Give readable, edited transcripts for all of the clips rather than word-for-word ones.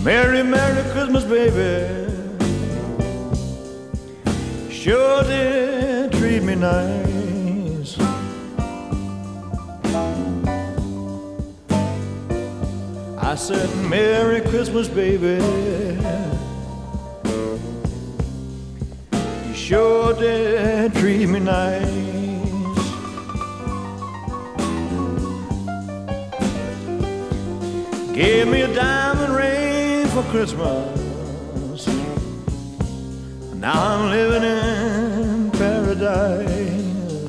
Merry, Merry Christmas, baby. Sure did treat me nice. I said, Merry Christmas, baby. You sure did treat me nice. Gave me a diamond ring for Christmas. Now I'm living in paradise.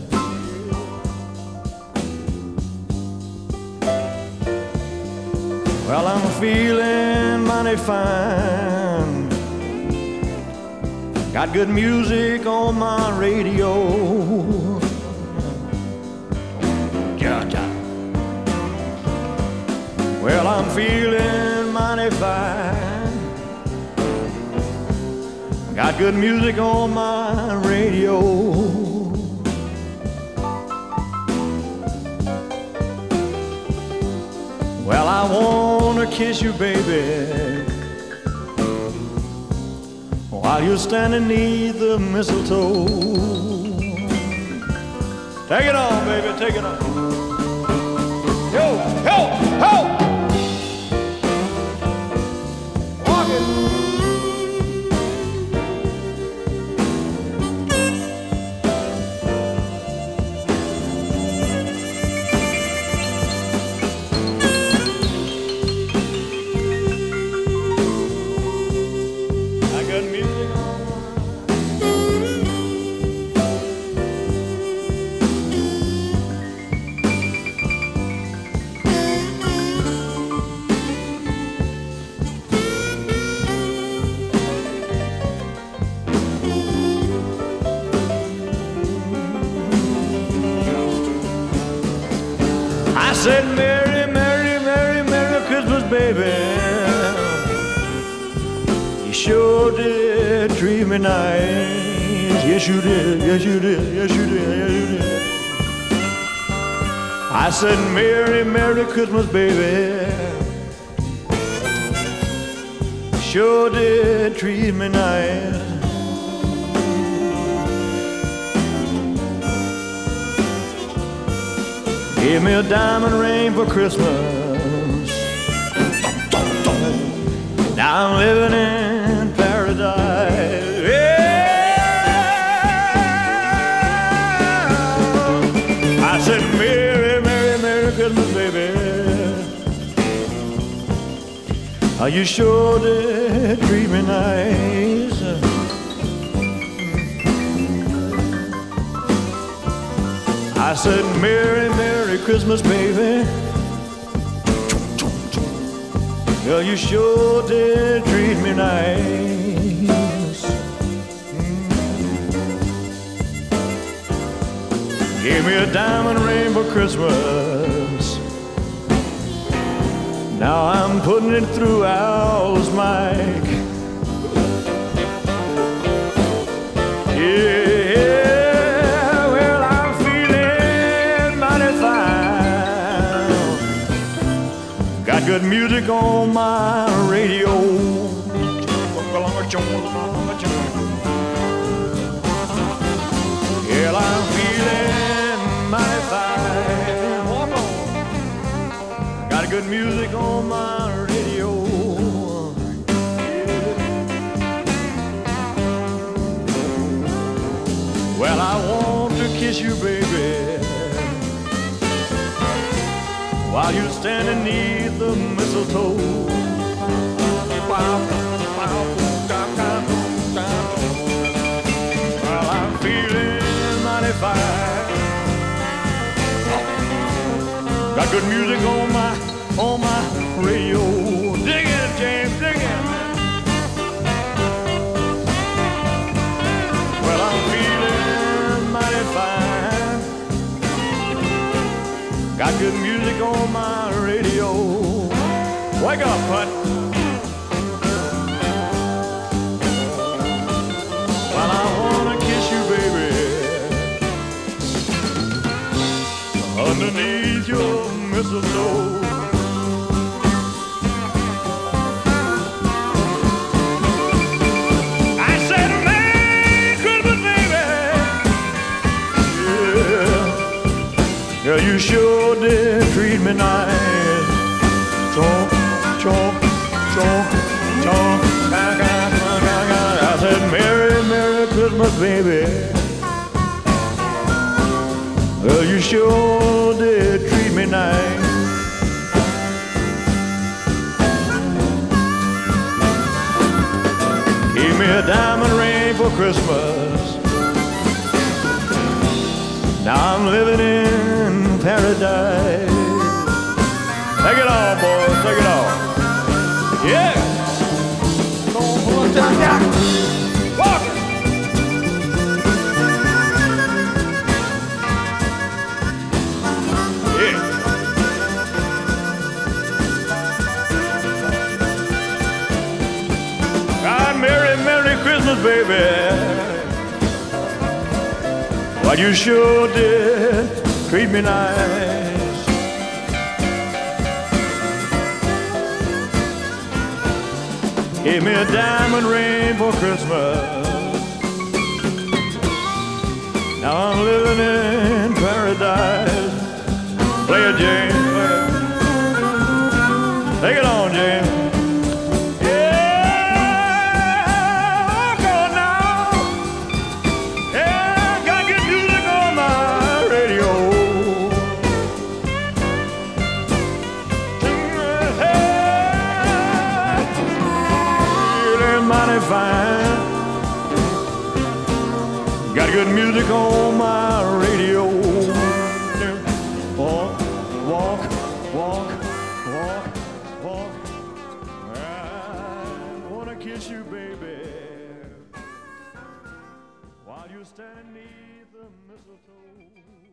Well, I'm feeling mighty fine. Got good music on my radio. Ja-ja. Well, I'm feeling mighty fine. Got good music on my radio. Well, I wanna kiss you, baby, while you're standing neath the mistletoe. Take it on, baby, take it on. Yo, yo, ho! Walk it. I said, Merry, Merry, Merry, Merry Christmas, baby. You sure did treat me nice. Yes, you did, yes, you did, yes, you did, yes, you did. I said, Merry, Merry Christmas, baby. Sure did treat me nice. Gave me a diamond ring for Christmas. Now I'm living in paradise. Yeah. I said, Merry, Merry, Merry Christmas, baby. Oh, you sure did treat me nice. I said, Merry, Merry Christmas, baby. Girl, you sure did treat me nice. Gave me a diamond ring for Christmas. Now I'm putting it through Al's mic. Yeah. Got good music on my radio. Yeah, I'm feeling mighty fine. Walk on. Got good music on my radio. Well, I want to kiss you, baby, while you're standing neath the mistletoe. Well, I'm feeling mighty fine. Got good music on my radio. Dig it, James, dig it. Well, I'm feeling mighty fine. Got good music on my radio. Wake up, Put. Well, I wanna kiss you, baby, underneath your mistletoe. Well, you sure did treat me nice. Chomp, chomp, chomp, chomp. I said, Merry, Merry Christmas, baby. Well, you sure did treat me nice. Gave me a diamond ring for Christmas. Now I'm living in paradise. Take it on, boys, take it on. Yeah! Come on, pull up, John Jack. Walk! Yeah! God, Merry, Merry Christmas, baby. Well, you sure did treat me nice. Gave me a diamond ring for Christmas. Now I'm living in paradise. Play it, James, play it. Take it on, James. Mighty fine. Got good music on my radio. Walk, walk, walk, walk, walk. I wanna kiss you, baby, while you stand 'neath the mistletoe.